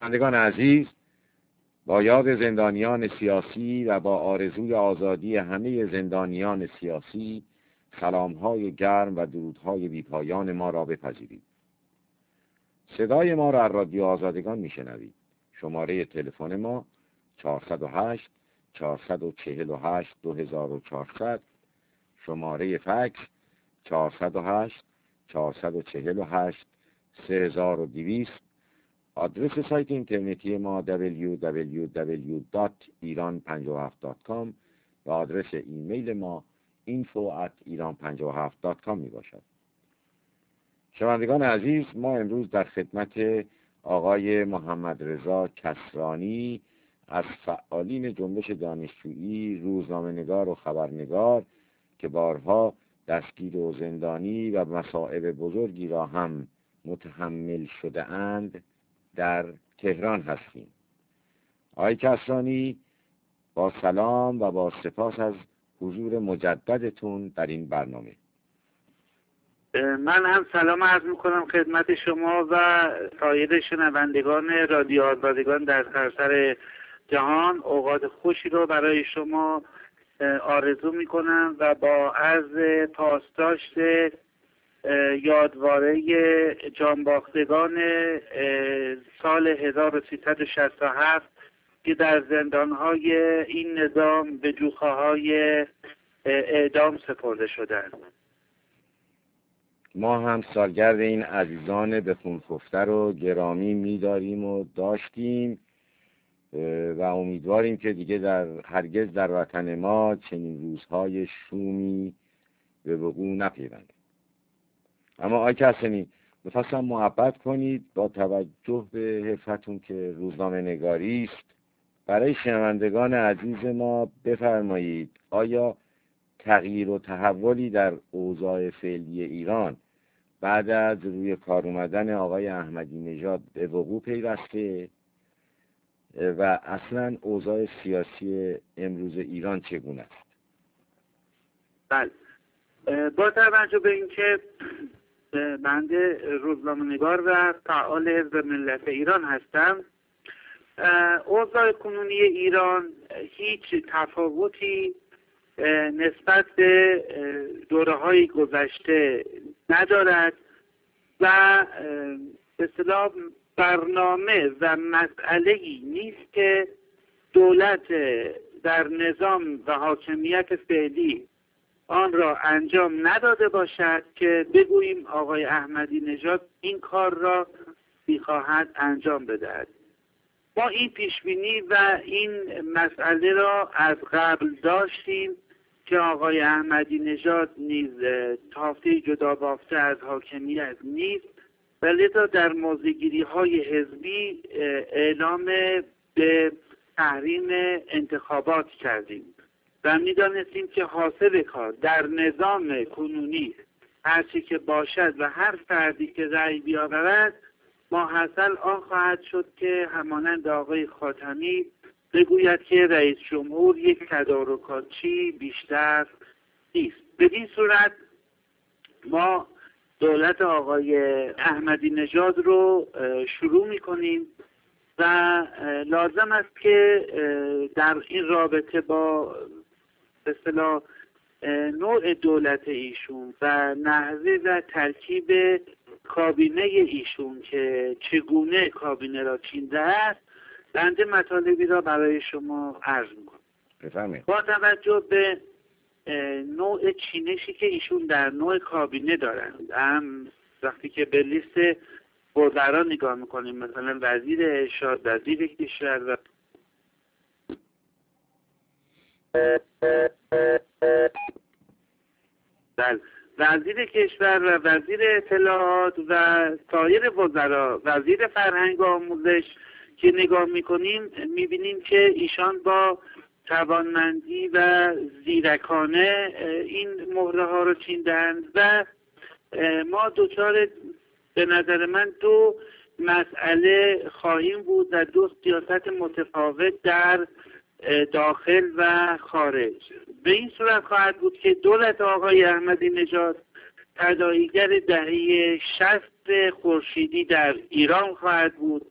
شنوندگان عزیز، با یاد زندانیان سیاسی و با آرزوی آزادی همه زندانیان سیاسی سلام‌های گرم و درودهای بی‌پایان ما را بپذیرید. صدای ما را از رادیو آزادگان میشنوید. شماره تلفن ما 408 448 2400، شماره فکس 408 448 3200. آدرس سایت اینترنتی ما www.iran57.com و آدرس ایمیل ما info@iran57.com می باشد. شنوندگان عزیز، ما امروز در خدمت آقای محمد رضا کسرانی از فعالین جنبش دانشجویی، روزنامه‌نگار و خبرنگار که بارها دستگیر و زندانی و مصائب بزرگی را هم متحمل شده اند در تهران هستیم. آقای کسرانی، با سلام و با سپاس از حضور مجددتون در این برنامه. من هم سلام عرض میکنم خدمت شما و سایر شنوندگان رادیو آزادگان در سراسر جهان. اوقات خوشی رو برای شما آرزو میکنم و با عرض پاسداشت یادواره جانباختگان سال 1367 که در زندانهای این نظام به جوخه‌های اعدام سپرده شدند. ما هم سالگرد این عزیزان به خون خفته رو گرامی می‌داریم و داشتیم و امیدواریم که دیگه هرگز در وطن ما چنین روزهای شومی به وقوع نپیونده. اما آقای کسرانی، می‌خواستم محبت کنید با توجه به حرفتون که روزنامه نگاری است، برای شنوندگان عزیز ما بفرمایید آیا تغییر و تحولی در اوضاع فعلی ایران بعد از روی کار اومدن آقای احمدی نژاد به وقوع پیوسته و اصلا اوضاع سیاسی امروز ایران چگونه است؟ بله، با توجه به اینکه بنده روزنامه‌نگار و فعال حزب ملت ایران هستم، اوضاع کنونی ایران هیچ تفاوتی نسبت به دوره‌های گذشته ندارد و به اصطلاح برنامه و مسئله‌ای نیست که دولت در نظام و حاکمیت فعلی آن را انجام نداده باشد که بگوییم آقای احمدی نژاد این کار را می‌خواهد انجام بدهد. ما این پیشبینی و این مسئله را از قبل داشتیم که آقای احمدی نژاد نیز تافته جدا بافته از حاکمیت نیست و لذا در موضع‌گیری‌های حزبی اعلام به تحریم انتخابات کردیم و می‌دانستیم که حاصل کار در نظام کنونی هرچی که باشد و هر فردی که رأی بیاورد ماحصل آن خواهد شد که همانند آقای خاتمی بگوید که رئیس جمهور یک تدارکاتچی بیشتر نیست. بدین صورت ما دولت آقای احمدی نژاد رو شروع می‌کنیم و لازم است که در این رابطه با به اصطلاح نوع دولت ایشون و نحوه و ترکیب کابینه ایشون که چگونه کابینه را چیده است، بنده مطالبی را برای شما عرض می‌کنم. بفرمایید. با توجه به نوع چینشی که ایشون در نوع کابینه دارند، هم وقتی که به لیست وزرا نگاه می‌کنیم، مثلا وزیر ارشاد، وزیر کشور و وزیر کشور و وزیر اطلاعات و سایر وزرا، وزیر فرهنگ و آموزش که نگاه میکنیم میبینیم که ایشان با توانمندی و زیرکانه این مهره ها رو چیندند و ما دچار به نظر من دو مسئله خواهیم بود و دو سیاست متفاوت در داخل و خارج. به این صورت خواهد بود که دولت آقای احمدی نژاد تداعیگر دهه 60 خورشیدی در ایران خواهد بود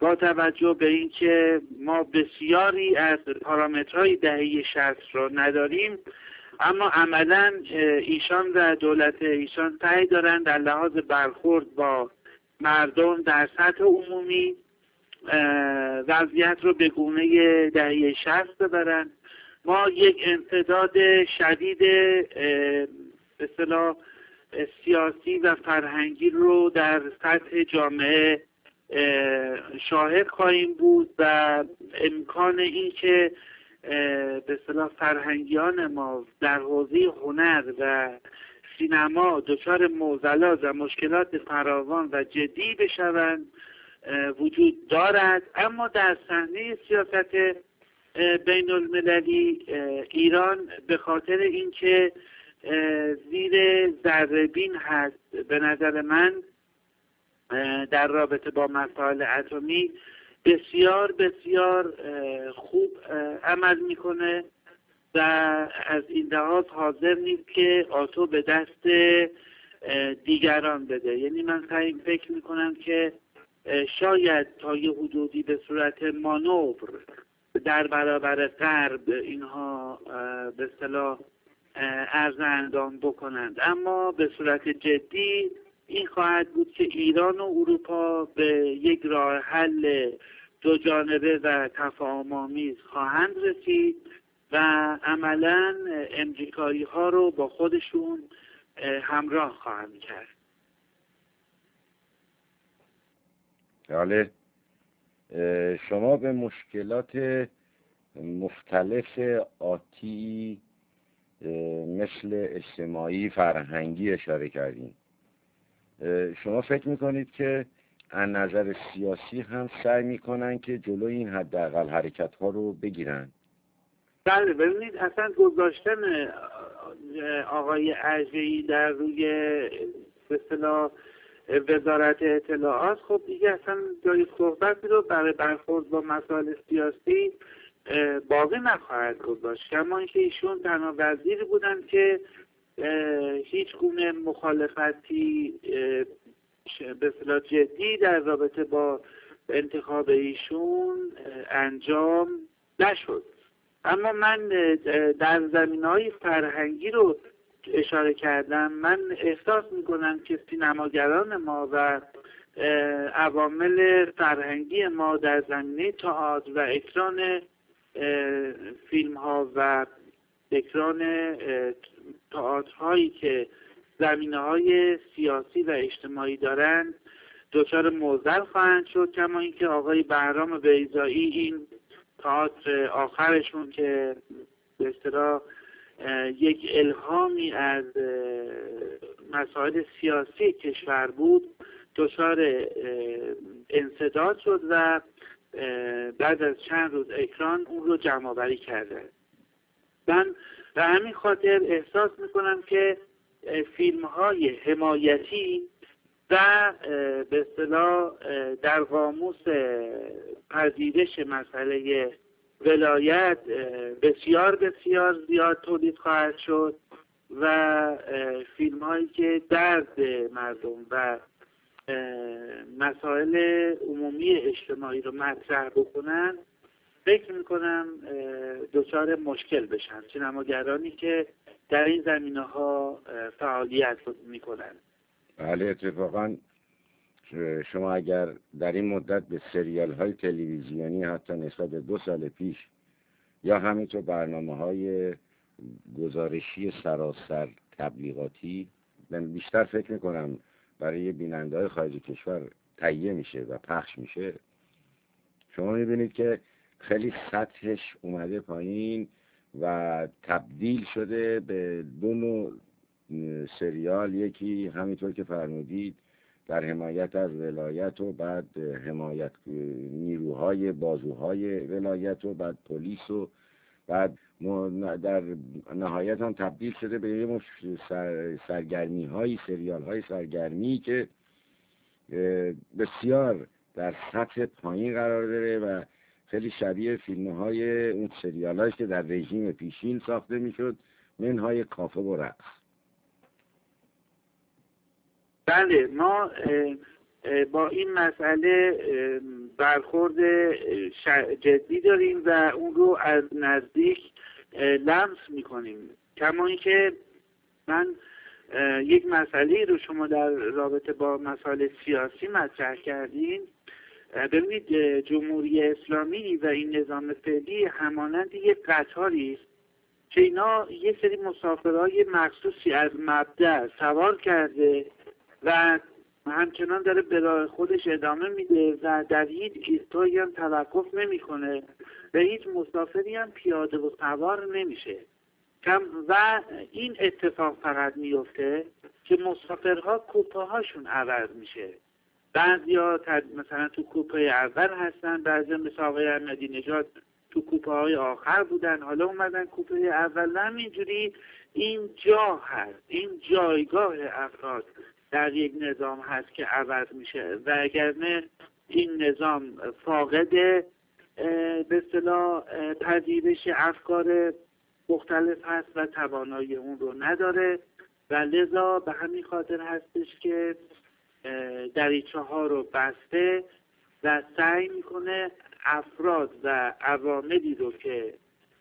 با توجه به اینکه ما بسیاری از پارامترهای دهه 60 رو نداریم، اما عملا ایشان و دولت ایشان سعی دارند در لحاظ برخورد با مردم در سطح عمومی وضعیت رو به گونه دهه 60 ببرند. ما یک امتداد شدید به اصطلاح سیاسی و فرهنگی رو در سطح جامعه شاهد خواهیم بود و امکان این که به اصطلاح فرهنگیان ما در حوزه هنر و سینما دچار معضلات و مشکلات فراوان و جدی بشوند وجود دارد. اما در صحنه سیاست بین المللی ایران به خاطر اینکه زیر ذره‌بین هست، به نظر من در رابطه با مسائل اتمی بسیار بسیار خوب عمل میکنه و از این لحاظ حاضر نیست که آتو به دست دیگران بده. یعنی من فکر میکنم که شاید تا یه حدودی به صورت مانور در برابر غرب اینها به اصطلاح عرض اندام بکنند، اما به صورت جدی این خواهد بود که ایران و اروپا به یک راه حل دو جانبه و تفاهم آمیز خواهند رسید و عملا امریکایی ها رو با خودشون همراه خواهند کرد. بله، شما به مشکلات مختلف آتی مثل اجتماعی فرهنگی اشاره کردین. شما فکر میکنید که از نظر سیاسی هم سعی میکنن که جلوی این حداقل حرکت ها رو بگیرن؟ بله، ببینید اصلا گذاشتن آقای اژه‌ای در روی به اصطلاح وزارت اطلاعات خب دیگه اصلا جای صحبتی رو برای برخورد با مسائل سیاسی باقی نخواهد گذاشت. کما اینکه ایشون تنها وزیری بودن که هیچ گونه مخالفتی به اصطلاح جدی در رابطه با انتخاب ایشون انجام نشد. اما من در زمینه‌های فرهنگی رو اشاره کردم. من احساس میکنم که سینماگران ما و عوامل فرهنگی ما در زمینه تئاتر و اکران فیلم ها و اکران تئاترهایی که زمینه های سیاسی و اجتماعی دارند دچار معضل خواهند شد. کما اینکه آقای بهرام بیضایی این تئاتر آخرشون که به اصطلاح یک الهامی از مسائل سیاسی کشور بود دچار انسداد شد و بعد از چند روز اکران اون رو جمع آوری کرده. من به همین خاطر احساس میکنم که فیلم های حمایتی و به اصطلاح در قاموس پذیرش مسئله ولایت بسیار بسیار زیاد تولید خواهد شد و فیلم هایی که درد مردم و مسائل عمومی اجتماعی رو مطرح بکنن فکر میکنم دچار مشکل بشن سینماگرانی که در این زمینه ها فعالیت میکنن. بله، اتفاقا شما اگر در این مدت به سریال های تلویزیونی حتی نسبت به 2 سال پیش یا همینطور برنامه‌های گزارشی سراسر تبلیغاتی بیشتر فکر میکنم برای بیننده‌های خارج کشور تهیه میشه و پخش میشه، شما میبینید که خیلی سطحش اومده پایین و تبدیل شده به 2 نوع سریال. یکی همینطور که فرمودید در حمایت از ولایت و بعد حمایت نیروهای بازوهای ولایت و بعد پلیس و بعد در نهایت هم تبدیل شده به یه سرگرمی های سریال های سرگرمی که بسیار در سطح پایین قرار داره و خیلی شبیه فیلم های اون سریال هایی که در رژیم پیشین ساخته میشد، منهای کافه و رقص. بله، ما با این مسئله برخورد جدی داریم و اون رو از نزدیک لمس میکنیم. کما اینکه من یک مسئله رو شما در رابطه با مسائل سیاسی مطرح کردین. ببینید جمهوری اسلامی و این نظام فعلی همانند یک قطاری است که اینا یه سری مسافرهای مخصوصی از مبدأ سوار کرده و همچنان داره به راه خودش ادامه میده و در هیچ ایستگاهی هم توقف نمیکنه و هیچ مسافری هم پیاده و سوار نمیشه. و این اتفاق فقط میفته که مسافرها کوپه هاشون عوض میشه. بعضیا مثلا تو کوپه اول هستن، بعضیا مثل آقای احمدی نژاد تو کوپه های آخر بودن، حالا اومدن کوپه اول. همینجوری این جا هست، این جایگاه افراد در یک نظام هست که عوض میشه و اگر نه این نظام فاقد به اصطلاح پذیرش افکار مختلف هست و توانایی اون رو نداره و لذا به همین خاطر هستش که دریچه ها رو بسته و سعی میکنه افراد و عواملی رو که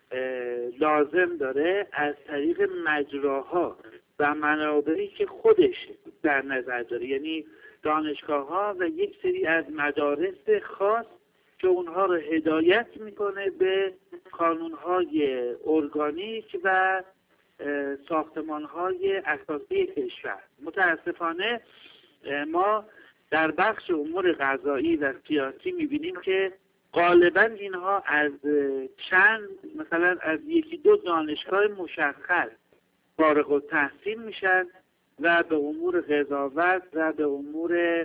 لازم داره از طریق مجراها و منابعی که خودش در نظر داره، یعنی دانشگاه ها و یک سری از مدارس خاص که اونها رو هدایت میکنه به قانونهای ارگانیک و ساختمانهای اساسی کشور. متاسفانه ما در بخش امور قضایی و سیاسی میبینیم که غالبا اینها از مثلا از یکی دو دانشگاه مشخص فارغ التحصیل میشن و به امور قضاوت و به امور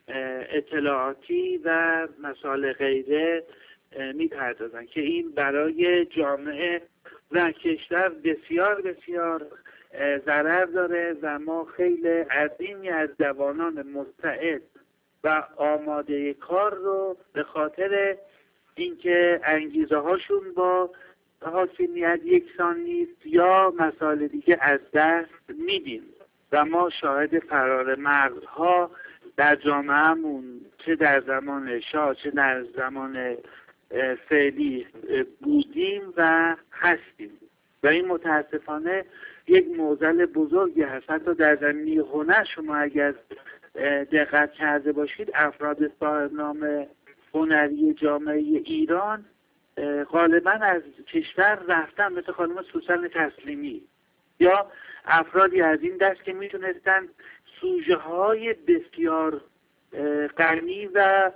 اطلاعاتی و مسائل غیره میپردازن که این برای جامعه و کشور بسیار بسیار ضرر داره و ما خیلی عظیمی از جوانان مستعد و آماده کار رو به خاطر اینکه انگیزه هاشون با حاکمیت یکسان نیست یا مسائل دیگه از دست میدیم و ما شاهد فرار مغزها در جامعهمون چه در زمان شاه چه در زمان فعلی بودیم و هستیم و این متاسفانه یک معضل بزرگی هست. حتی در زمینه هنر شما اگر دقت کرده باشید افراد صاحب نام هنری جامعه ایران غالبا از کشور رفتن، مثل خانم سوسن تسلیمی یا افرادی از این دست که میتونستن سوژه های بسیار غنی و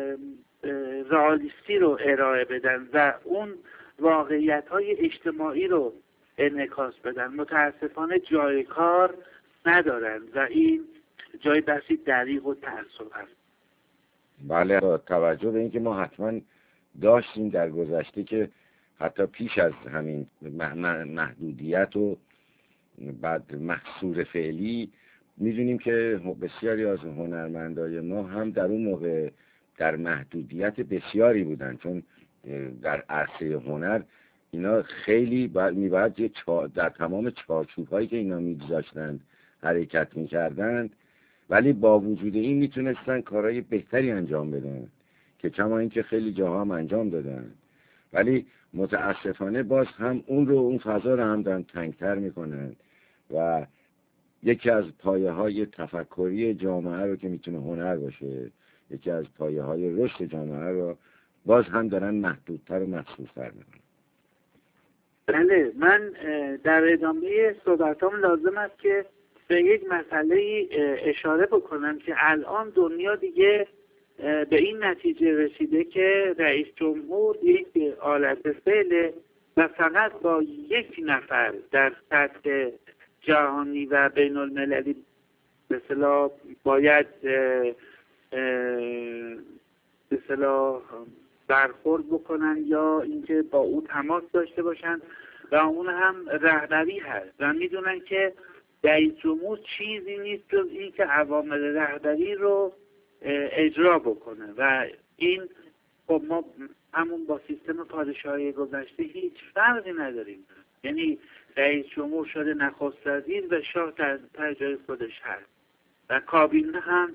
رئالیستی رو ارائه بدن و اون واقعیت های اجتماعی رو انعکاس بدن. متاسفانه جای کار ندارن و این جای بسی دریغ و تأسف هست. بله، با توجه به اینکه ما حتما داشتیم در گذشته که حتی پیش از همین محدودیت و بعد محصور فعلی میدونیم که بسیاری از هنرمندای ما هم در اون موقع در محدودیت بسیاری بودن، چون در عرصه هنر اینا خیلی میباید در تمام چارچوب هایی که اینا میگذاشتن حرکت میکردن، ولی با وجود این میتونستن کارهای بهتری انجام بدن که کما این که خیلی جاها هم انجام دادن، ولی متاسفانه باز هم اون فضا رو هم دارن تنگتر میکنن و یکی از پایه های تفکری جامعه رو که میتونه هنر باشه، یکی از پایه های رشد جامعه رو باز هم دارن محدودتر و محصورتر میکنن. بله، من در ادامه صحبتام لازم است که به یک مسئله اشاره بکنم که الان دنیا دیگه به این نتیجه رسیده که رئیس جمهور یک آلت فعله و فقط با یک نفر در سطح جهانی و بین المللی به اصطلاح باید به اصطلاح برخورد بکنن یا اینکه با او تماس داشته باشن و اون هم رهبری هست و میدونن که رئیس جمهور چیزی نیست جز این که عوامل رهبری رو اجرا بکنه و این خب ما همون با سیستم پادشاهی گذشته هیچ فرقی نداریم، یعنی رئیس جمهور شده نخست وزیر و شاه در جای خودش هست و کابینه هم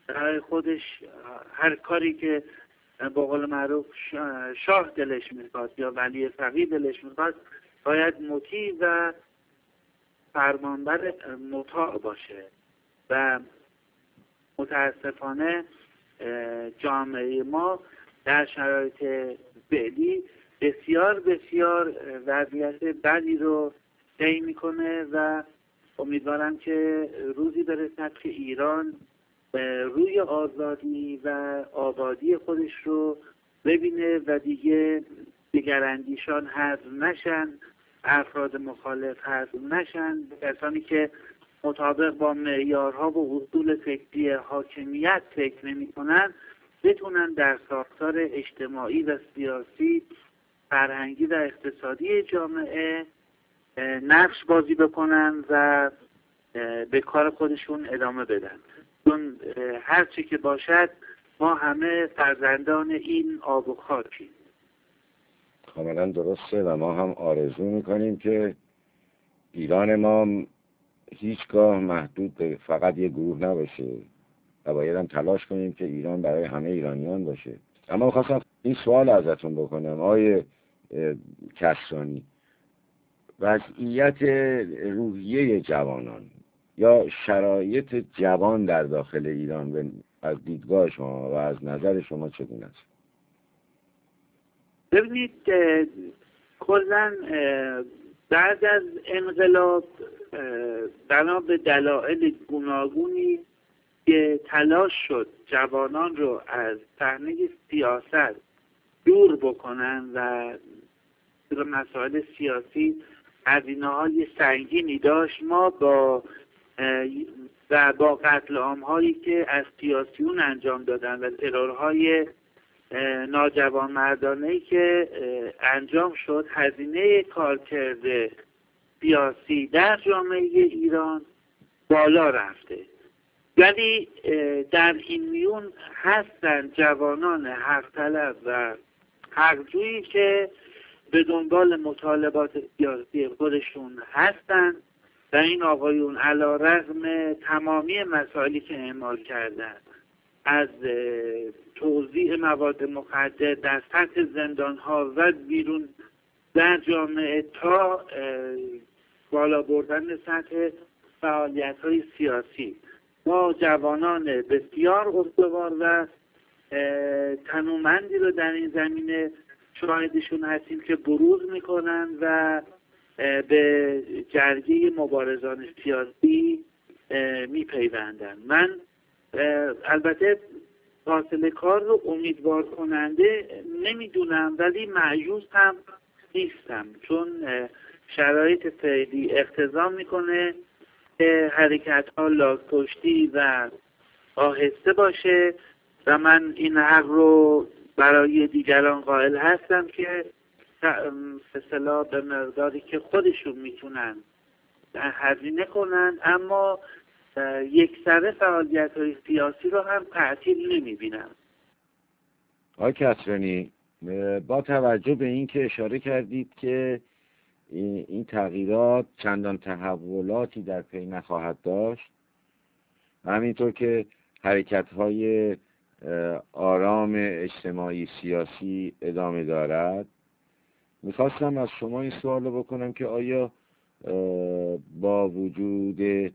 برای خودش هر کاری که به قول معروف شاه دلش میخواد یا ولی فقیه دلش میخواد باید مطیع و فرمانبر مطاع باشه و متاسفانه جامعه ما در شرایط فعلی بسیار بسیار وضعیت بدی رو طی میکنه و امیدوارم که روزی برسد که ایران روی آزادی و آبادی خودش رو ببینه و دیگه دگراندیشان حذف نشن، افراد مخالف حذف نشن، کسانی که مطابق با معیارها و اصول فکری حاکمیت فکر نمی‌کنن بتونن در ساختار اجتماعی و سیاسی، فرهنگی و اقتصادی جامعه نقش بازی بکنن و به کار خودشون ادامه بدن. چون هر چی که باشد ما همه فرزندان این آب و خاکیم. کاملا درسته و ما هم آرزو میکنیم که ایران ما هیچگاه محدود به فقط یه گروه نباشه و باید هم تلاش کنیم که ایران برای همه ایرانیان باشه. اما خواستم این سوال ازتون بکنم آقای کسرانی، وضعیت روحیه جوانان یا شرایط جوان در داخل ایران از دیدگاه شما و از نظر شما چگونه است؟ ببینید کلاً بعد از انقلاب بنا به دلایل گوناگونی که تلاش شد جوانان رو از صحنه سیاست دور بکنن و به مسائل سیاسی هزینه‌های سنگینی داشت. ما با قتل عام‌هایی که از سیاسیون انجام دادن و ترورهای ناجوانمردانه‌ای که انجام شد هزینه کارکرد سیاسی در جامعه ایران بالا رفته. ولی در این میون هستن جوانان حق طلب و حقجویی که به دنبال مطالبات سیاسی خودشون هستن و این آقایون علیرغم تمامی مسائلی که اعمال کردن، از توزیع مواد مخدر در سطح زندان‌ها و بیرون در جامعه تا بالا بردن سطح فعالیت‌های سیاسی، ما جوانان بسیار استوار و تنومندی رو در این زمینه شاهدشون هستیم که بروز میکنن و به جرگه مبارزان سیاسی میپیوندن. من البته فاصله کار رو امیدوار کننده نمیدونم ولی مایوس هم نیستم، چون شرایط فعلی اقتضا میکنه که حرکت ها لاک پشتی و آهسته باشه و من این حق رو برای دیگران قائل هستم که اصطلاح به مقداری که خودشون میتونن هزینه کنن، اما یک سره فعالیت های سیاسی رو هم تعطیل نمیبینم. آقای کسرانی، با توجه به این که اشاره کردید که این تغییرات چندان تحولاتی در پی نخواهد داشت، همینطور که حرکت‌های آرام اجتماعی سیاسی ادامه دارد، میخواستم از شما این سوال رو بکنم که آیا با وجود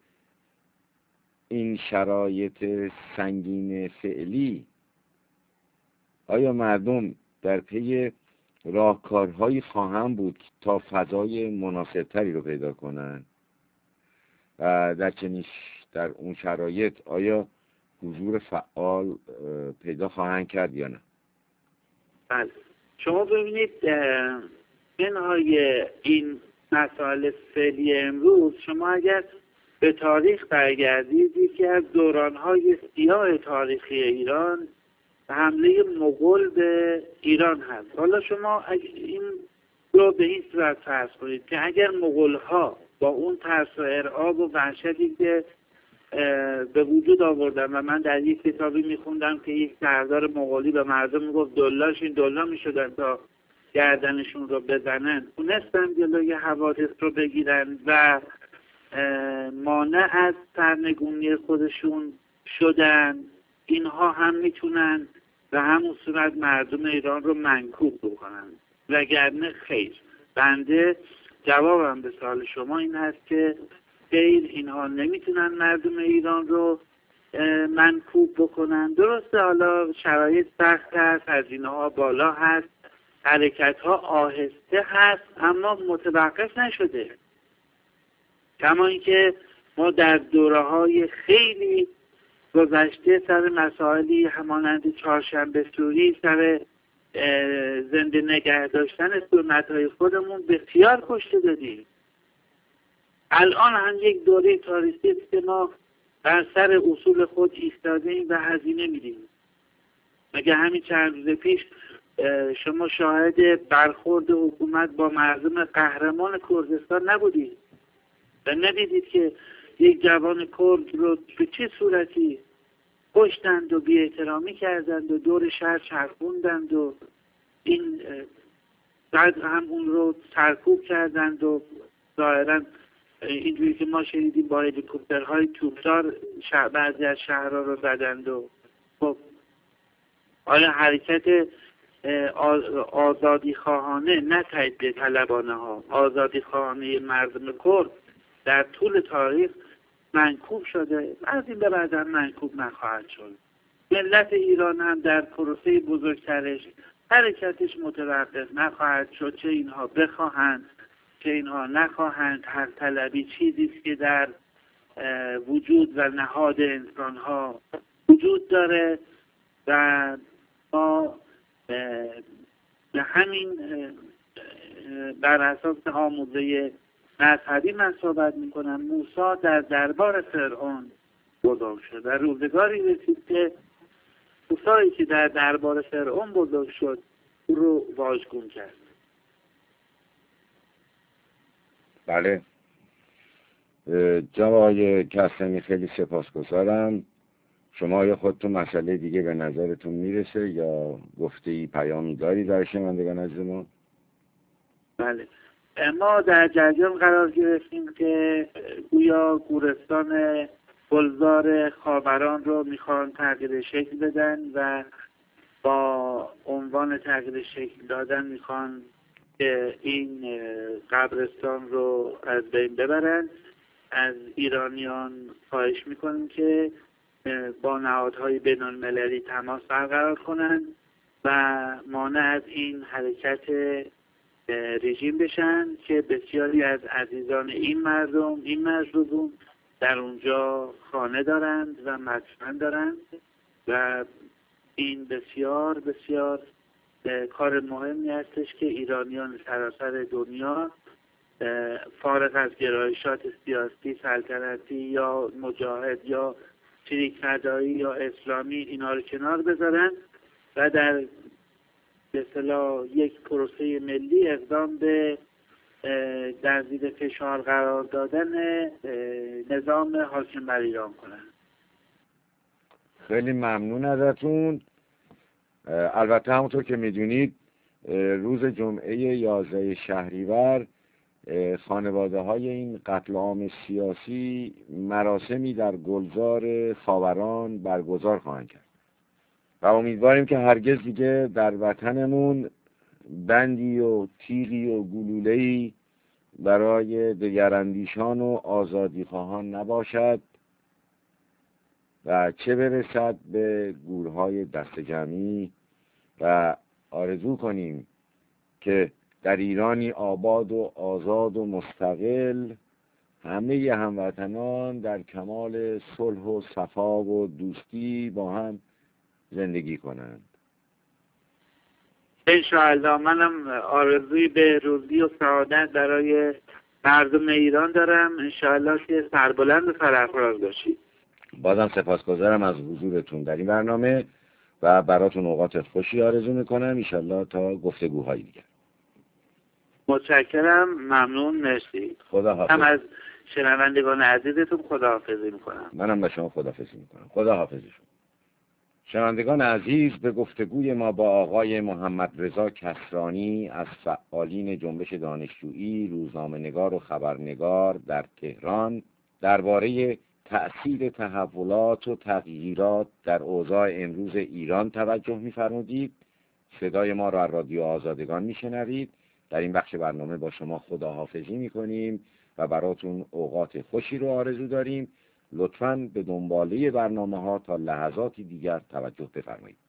این شرایط سنگین فعلی آیا مردم در پی راهکارهایی خواهند بود تا فضای مناسبتری رو پیدا کنند و در اون شرایط آیا حضور فعال پیدا خواهند کرد یا نه؟ بله، شما ببینید منهای این مسائل فعلی امروز، شما اگر به تاریخ برگردید یکی از دورانهای سیاه تاریخی ایران حمله مغول به ایران هست. حالا شما این رو به این صورت فرض کنید که اگر مغول‌ها با اون ترس و ارعاب و وحشتی که به وجود آوردن و من در یک کتابی میخوندم که یک سردار مغولی به مردم میگفت دلا میشدن تا گردنشون رو بزنن، تونستن جلوی حوادث رو بگیرن و مانع از سرنگونی خودشون شدن اینها هم میتونن به همون صورت مردم ایران رو منکوب بکنن، وگرنه خیر. بنده جوابم به سوال شما این هست که خیر، اینها نمیتونن مردم ایران رو منکوب بکنن. درسته حالا شرایط سخت هست، هزینه ها بالا هست، حرکت ها آهسته هست، اما متوقف نشده. کما اینکه ما در دوره‌های خیلی گذشته سر مسائلی همانند چهارشنبه سوری، سر زنده نگه داشتن سنت‌های خودمون بسیار کشته دادیم. الان هم یک دوره تاریخی است که ما بر سر اصول خود ایستادیم و هزینه میدیم. مگه همین چند روز پیش شما شاهد برخورد حکومت با مردم قهرمان کردستان نبودید و ندیدید که یک جوان کرد رو به چه صورتی کشتند و بی احترامی کردند و دور شهر چرخوندند و این بعد هم اون رو سرکوب کردند و ظاهرا اینجوری که ما شنیدیم با هلیکوپترهای توپدار بعضی از شهرها رو زدند. و خب آیا حرکت آزادی خواهانه، نه تجزیه طلبانه ها، آزادی خواهانه مردم کرد در طول تاریخ منکوب شده، از این به بعد هم منکوب نخواهد شد. ملت ایران هم در پروسه بزرگترش حرکتش متوقف نخواهد شد، چه اینها بخواهند چه اینها نخواهند. حق طلبی چیزی است که در وجود و نهاد انسان ها وجود داره و ما به همین بر اساس آموزه مذهبی من صحبت میکنم. موسی در دربار فرعون بزرگ شد و روزگاری رسید که موسی که در دربار فرعون بزرگ شد او رو واژگون کرد. بله جناب آقای کسمی، خیلی سپاسگزارم. شما یا خودتون مسئله دیگه به نظرتون میرسه یا گفته‌ای پیامی داری در شنوندگان عزیز ما؟ بله، ما در جریان قرار گرفتیم که گویا گورستان گلزار خاوران رو میخوان تغییر شکل بدن و با عنوان تغییر شکل دادن میخوان که این قبرستان رو از بین ببرن. از ایرانیان خواهش میکنیم که با نهادهای بین‌المللی تماس برقرار کنند و مانع از این حرکت رژیم بشن که بسیاری از عزیزان این مردم، این مظلومون در اونجا خانه دارند و مسکن دارند و این بسیار بسیار کار مهمی هستش که ایرانیان سراسر دنیا فارغ از گرایشات سیاسی، سلطنتی یا مجاهد یا چریک فدایی یا اسلامی اینا رو کنار بذارن و در به اصطلاح یک پروسه ملی اقدام به در زیر فشار قرار دادن نظام حاکم بر ایران کنن. خیلی ممنون ازتون. البته همونطور که میدونید روز جمعه 11 شهریور خانواده های این قتل عام سیاسی مراسمی در گلزار خاوران برگزار خواهند کرد و امیدواریم که هرگز دیگه در وطنمون بندی و تیغی و گلوله‌ای برای دگراندیشان و آزادیخواهان نباشد و چه برسد به گورهای دست جمعی و آرزو کنیم که در ایرانی آباد و آزاد و مستقل همه هموطنان در کمال صلح و صفا و دوستی با هم زندگی کنند. انشاءالله. منم آرزوی به روزی و سعادت برای مردم ایران دارم. انشاءالله که سربلند و سرافراز باشید. بازم سپاسگزارم از حضورتون در این برنامه و براتون اوقات خوشی آرزو میکنم. انشاءالله تا گفتگوهای دیگر. متشکرم، ممنون، مرسی. خدا حافظ. هم از شنوندگان عزیزتون خداحافظی میکنم. منم به شما خداحافظی میکنم. خدا حافظ شما. شنوندگان عزیز، به گفتگوی ما با آقای محمد رضا کسرانی از فعالین جنبش دانشجویی، روزنامه‌نگار و خبرنگار در تهران درباره تأثیر تحولات و تغییرات در اوضاع امروز ایران توجه می‌فرمودید. صدای ما را رادیو آزادگان میشنوید. در این بخش برنامه با شما خداحافظی میکنیم و براتون اوقات خوشی رو آرزو داریم. لطفاً به دنباله برنامه ها تا لحظاتی دیگر توجه بفرمایید.